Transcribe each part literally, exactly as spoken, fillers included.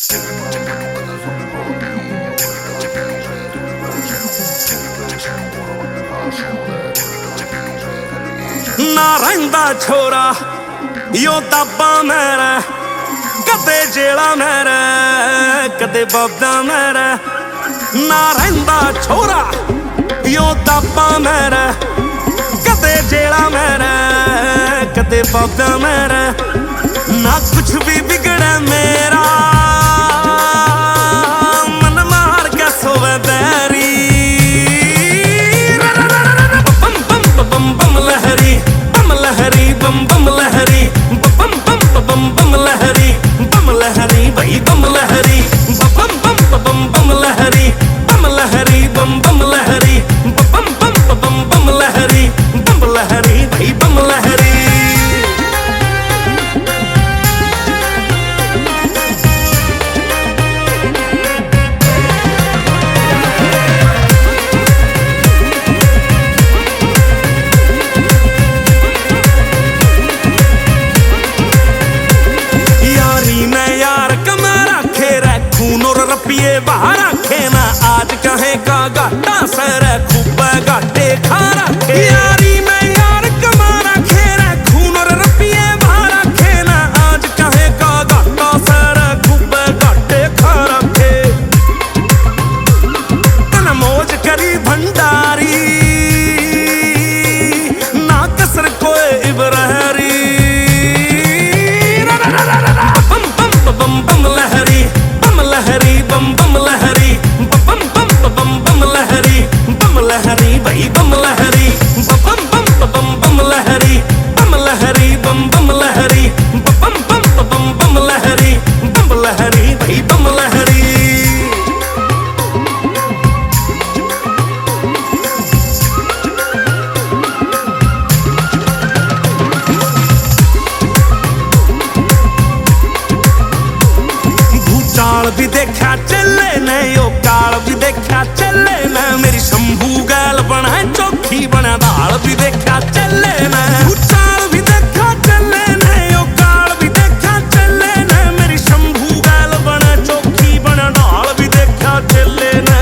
ना रहिंदा छोरा यो ताबा मेरा कदे जेड़ा मेरा कदे बाबा मेरा। ना रहिंदा छोरा यो ताबा मेरा कदे जेड़ा मेरा कदे बाबा मेरा। ना कुछ भी बिगड़े मेरा मन मार के सोवे बैरी। बम बम बम बम लहरी बम लहरी बम बम लहरी बम बम बम बम लहरी बम लहरी भाई बम लहरी बम बम बम बम लहरी बम लहरी बम बम लहरी बम बम बम बम लहरी बम लहरी भाई बम लहरी। रुपये बाहर रखे ना आज कहे का घाटा सर खूब घाटे खा रखे। यारी में यार कमा रखे रे खून और रुपये बाहर रखे ना आज कहे का घाटा सर खूब घाटे खा रखे। तन मौज करी भंडारी ना कसर कोई इब्राहरी। बम बम बम बम लहरी बम लहरी बम बम लहरी बम बम बम बम लहरी बम लहरी भाई बम लहरी बम बम बम बम लहरी बम लहरी बम बम लहरी बम बम बम बम लहरी बम लहरी भाई बम लहरी। भूचाल भी देखा चले ने यो काल भी देखा चले ने मेरी शंभू गैल बना चौखी बना दाल भी देखा चले ने। भूचाल भी देखा चले ने यो काल भी देखा चले ने मेरी शंभू गैल बना चौखी बना दाल भी देखा चले ने।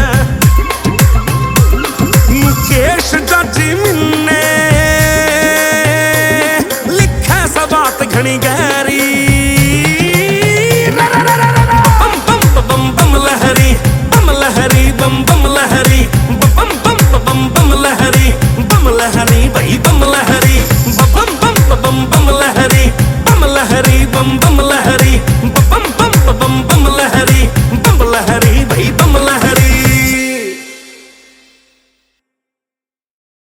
मुकेश जाजी मिन्ने लिखा सा बात घनी गहरी। बम बम लहरी बम बम बम बम लहरी बम लहरी भाई बम लहरी बम बम बम बम लहरी बम लहरी बम बम लहरी बम बम बम बम लहरी।